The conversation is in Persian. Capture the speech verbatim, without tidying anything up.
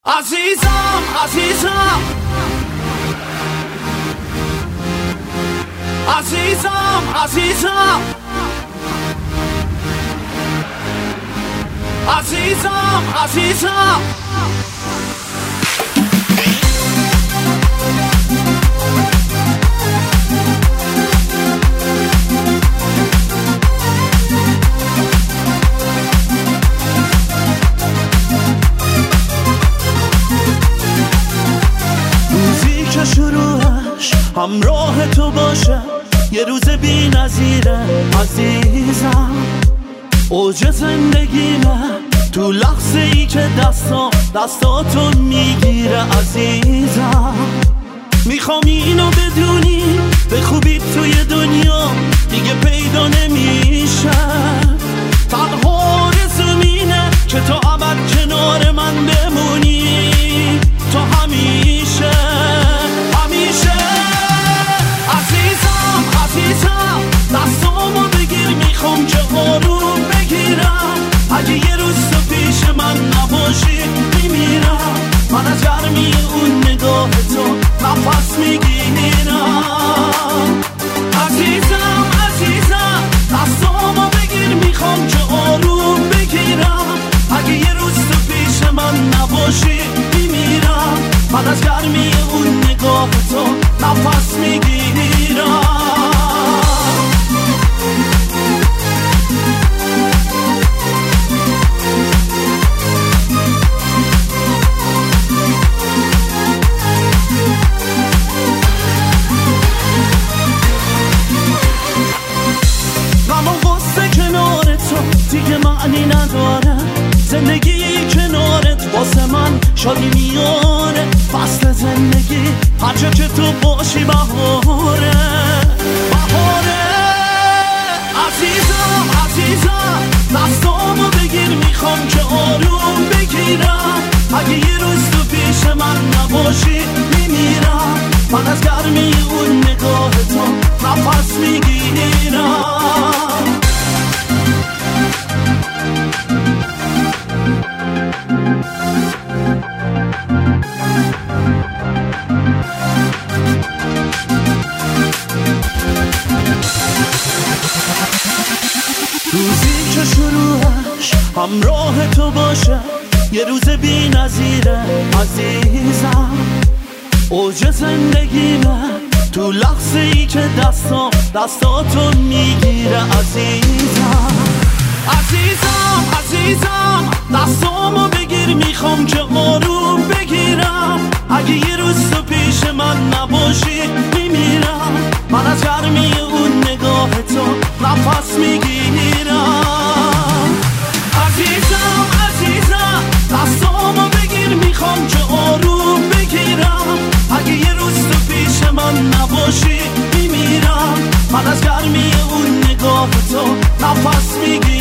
عزیزم عزیزم عزیزم عزیزم عزیزم عزیزم روزی که شروعش همراه تو باشه یه روز بی نظیره عزیزم، اوج زندگیمه تو لحظه ای که دستام دستاتو میگیره عزیزم. میخوام اینو بدونی به خوبی توی دنیا دیگه پیدا نمیشه، تنها زمینه که تو ابد کنار من بمونی، تو همیشه همیشه. عزیزم عزیزم دستامو بگیر، میخوام که آروم بگیرم، اگه یه روز تو پیش من نباشی میمیرم، من از گرمی اون نگاه تو نفس میگیرم. عزیزم عزیزم دستامو بگیر، میخوام که آروم بگیرم، اگه یه روز تو پیش من نباشی میمیرم، من از گرمی اون نگاه تو نفس میگیرم. دیگه معنی نداره زندگی کنارت، واسه من شادی میاره، فصل زندگی هرچه که تو باشی بهاره بهاره. عزیزم عزیزم دستامو بگیر، میخوام که آروم بگیرم، اگه یه روز تو پیش من نباشی میمیرم، من از گرمی اون نگاه تو نفس میگیرم. روزی که شروعش همراه تو باشه یه روز بی نظیره عزیزم، اوج زندگیمه تو لحظه ای که دستام دستاتو میگیره عزیزم. عزیزم عزیزم دستامو بگیر، میخوام که آروم بگیرم، اگه یه روز تو پیش من نباشی میمیرم، من از گرمی اون نگاه تو نفس میگیرم. عزیزم عزیزم دستامو بگیر، میخوام که آروم بگیرم، اگه یه روز تو پیش من نباشی میمیرم، من از گرمی اون نگاه تو نفس میگیرم.